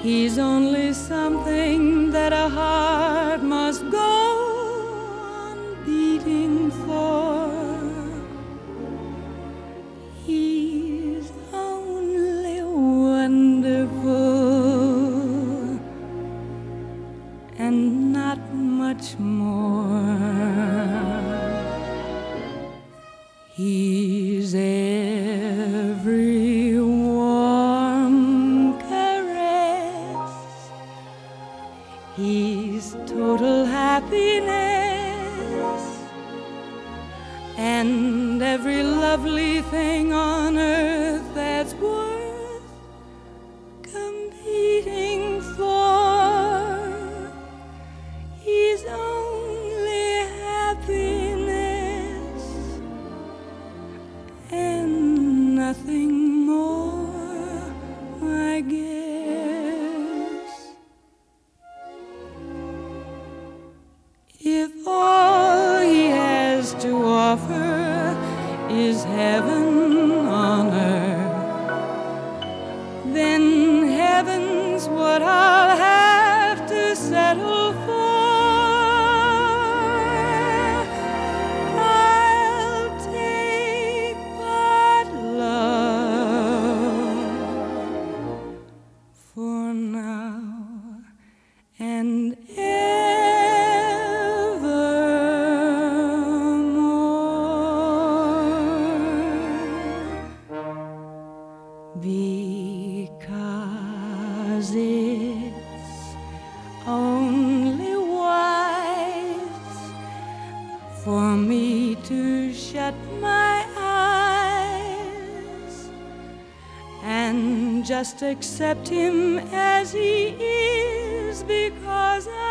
He's only something that a heart must go on beating for. He's only wonderful and not much more. He's every warm caress. He's total happiness and every lovely thing on earth that's worth competing for. He's only happiness and nothing more, I guess. If all he has to offer is heaven on earth, then heaven's what I'll have to settle for. I'll take but love for now and because it's only wise for me to shut my eyes and just accept him as he is, because